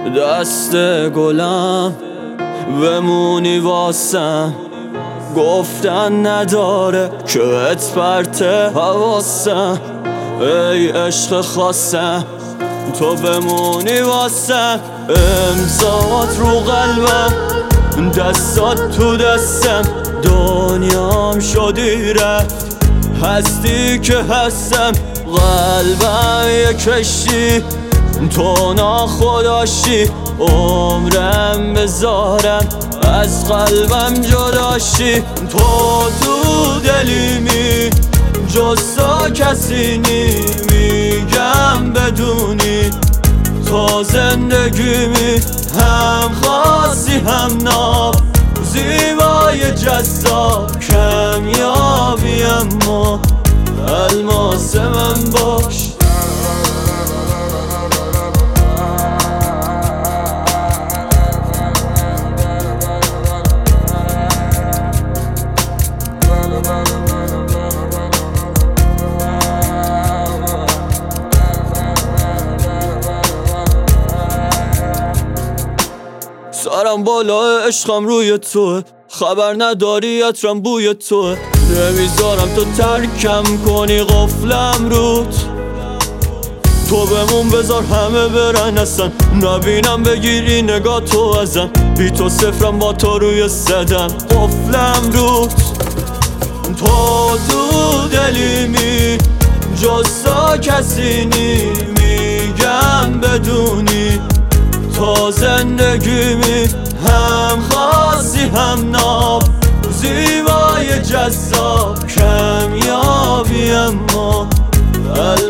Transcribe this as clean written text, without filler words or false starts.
دست گلم بمونی واسم، گفتن نداره که ات پرت حواسم. ای عشق خاصم تو بمونی واسم، امضات رو قلبم دستات تو دستم، دنیام شدی رفت هستی که هستم. قلبم یه کشتی تو ناخداشی، عمرم بذارم از قلبم جداشی. تو دلیمی جز تو کسی نی، میگم بدونی تو زندگیمی، هم خاصی هم ناب، زیبای جذاب کمیابی، اما الماس من باش. سرم بالا عشقم روی توه، خبر نداری عطرم بوی توه، نمیذارم تو ترکم کنی قفلم روت. تو بمون بذار همه برن اصلا نبینم بگیری نگاه تو ازم، بی تو صفرم با تو روی صدم قفلم روت. تو دلیمی جز تو کسی نی، میگم بدونی تو زندگیمی، هم خاصی هم ناب، زیبای جذاب کمیابی، اما